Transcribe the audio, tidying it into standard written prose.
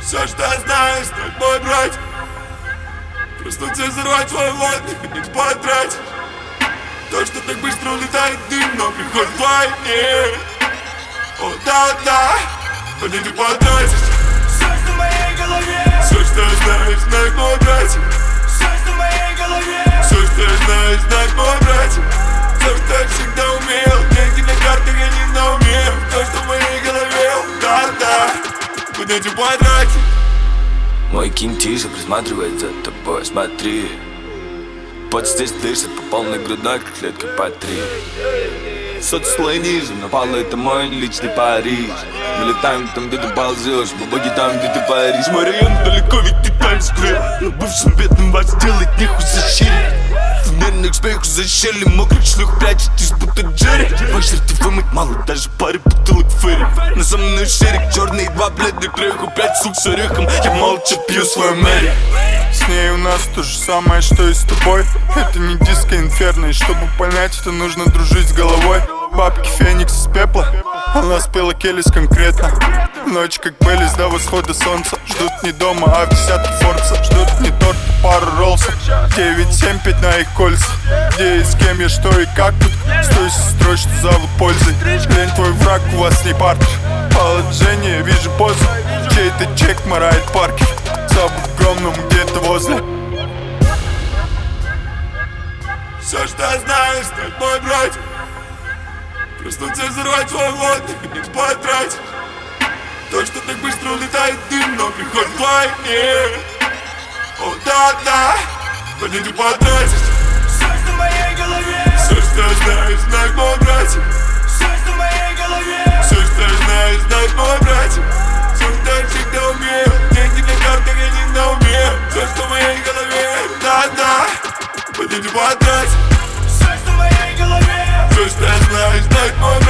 Все, что я знаю, знать мой брат. Проснуться и взорвать свой лот, не хотеть потратить. То, что так быстро улетает дым, но приходит войне. О, да, понять и потратить. Все, что в моей голове. Все, что я знаю, знает мой братик. Все, что в моей голове. Все, что я знаю, знает мой братик. Все, что я всегда умел. Деньги на картах, я не на уме. Все, что в моей голове. Да, понять и потратить. Мой кин тише присматривает за тобой, смотри. Пот здесь дышит по полной грудной, как клетка по 3. Соцслой ниже, но Павло это мой личный Париж. Мы летаем там, где ты ползешь, бабаги там, где ты паришь. Мой район далеко, ведь ты Таймс-сквер. Но бывшим бедным вас делать нехуй защитить. В нервных смеху за щели, мокрых шлюх прячетесь, будто Джерри. Ваш ты вымыть мало, даже пары бутылок фэри. На со мной шерик, черный, 2 бледных креху, 5 сук с орехом. Я молча пью свой Мэри. С ней у нас то же самое, что и с тобой. Это не диско инферно, и чтобы понять, это нужно дружить с головой. Бабки Феникс из пепла, она спела Келлис конкретно. Ночь как Беллис до восхода солнца. Ждут не дома, а в десятке Фордса. Ждут не торт, пару роллсов. 9-7-5 на их кольцах. Где и с кем я, что и как тут. Стой со строй, что зовут пользой. Лень твой враг, у вас не партер. Положение, вижу позу. Чей-то чек морает Паркер. За огромным где-то возле. Все, что я знаю, знает мой братик. Проснуться и взорвать свой лот, не хотеть потратить. То, что так быстро улетает дым, но приходит войне. О, да, понять и потратить. Все, что в моей голове. Все, что я знаю, знает мой братик. Все, что в моей голове. Все, что я знаю, знает мой братик. Все, что я всегда умел. Деньги на картах, я не на уме. Все, что в моей голове. Да, понять и потратить. Все, что в моей голове. Все, что я знаю, знает мой братик.